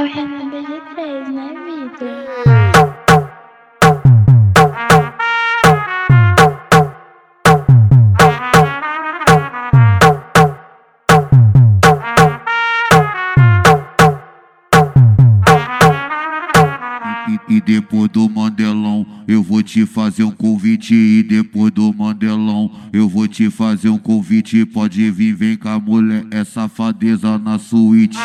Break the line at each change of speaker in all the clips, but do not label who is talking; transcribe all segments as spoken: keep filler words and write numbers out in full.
o Renan B G três, né, Vitor?
E, e depois do Mandelão, eu vou te fazer um convite. E depois do Mandelão, eu vou te fazer um convite. Pode vir, vem cá, mulher, é safadeza na suíte.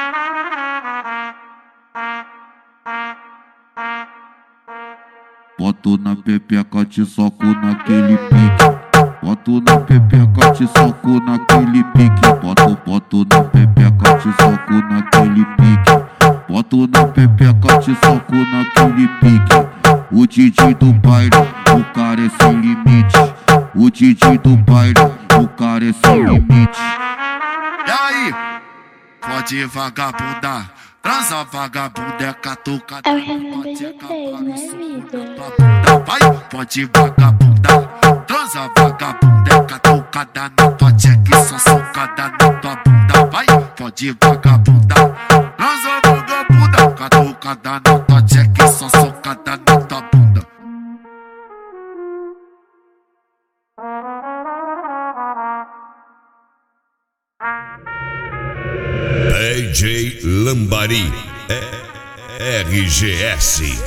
Boto na pepeca, te soco naquele pique. Boto na pepeca, te soco naquele pique. Boto, boto na pepeca, te soco naquele pique. Boto na pepeca, te soco naquele pique. O D J do baile, o cara é sem limite. O D J do baile, o cara é sem limite.
E aí? Pode vagabundar, transa vagabunda é catucada.
É o Renan B G três, né, Vitor?
Vai, pode vagabundar, transa vagabunda é catucada na tua tcheca e só socada na tua bunda. Vai, pode vagabundar, transa vagabunda, catucada na tua tcheca e só socada na tua bunda.
D J Lambari R G S.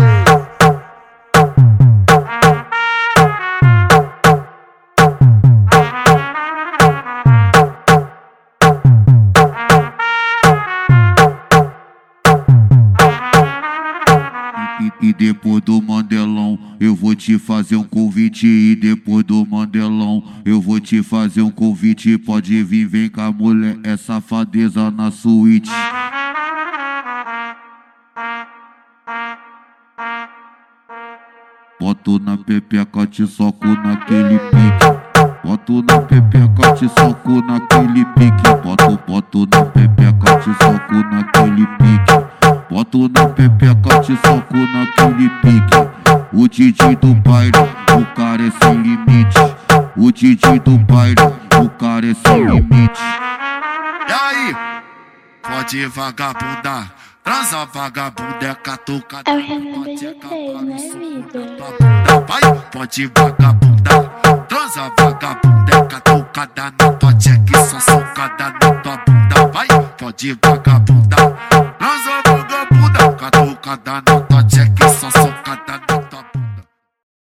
E, e depois do Mandelão, eu vou te fazer um convite. E depois do Mandelão, eu vou te fazer um convite. Pode vir, vem cá, mulher, é safadeza na suíte. Boto na pepeca, te soco naquele pique. Boto na pepeca, te soco naquele pique. Boto, boto na pepeca, te soco naquele pique. Boto na pepeca, te soco naquele pique. O D J do baile, o cara é sem limite. O D J do baile, o cara é sem limite.
E aí? Pode vagabundar, transa vagabunda é catucada.
É o Renan B G três, né, Vitor?
Vai, pode vagabundar, transa vagabunda é catucada na tua tcheca e só socada na tua bunda. Vai, pode vagabundar.